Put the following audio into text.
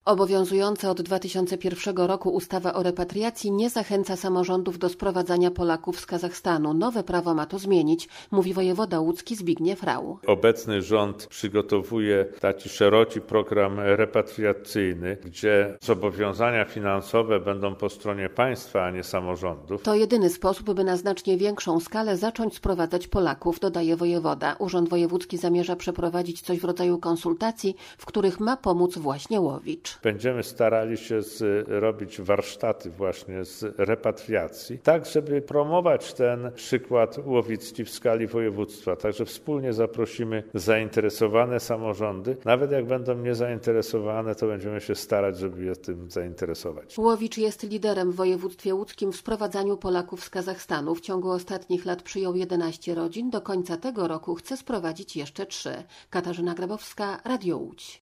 Obowiązująca od 2001 roku ustawa o repatriacji nie zachęca samorządów do sprowadzania Polaków z Kazachstanu. Nowe prawo ma to zmienić, mówi wojewoda łódzki Zbigniew Rau. Obecny rząd przygotowuje taki szeroki program repatriacyjny, gdzie zobowiązania finansowe będą po stronie państwa, a nie samorządów. To jedyny sposób, by na znacznie większą skalę zacząć sprowadzać Polaków, dodaje wojewoda. Urząd Wojewódzki zamierza przeprowadzić coś w rodzaju konsultacji, w których ma pomóc właśnie Łowicz. Będziemy starali się robić warsztaty właśnie z repatriacji, tak żeby promować ten przykład łowicki w skali województwa. Także wspólnie zaprosimy zainteresowane samorządy. Nawet jak będą niezainteresowane, to będziemy się starać, żeby je tym zainteresować. Łowicz jest liderem w województwie łódzkim w sprowadzaniu Polaków z Kazachstanu. W ciągu ostatnich lat przyjął 11 rodzin. Do końca tego roku chce sprowadzić jeszcze 3. Katarzyna Grabowska, Radio Łódź.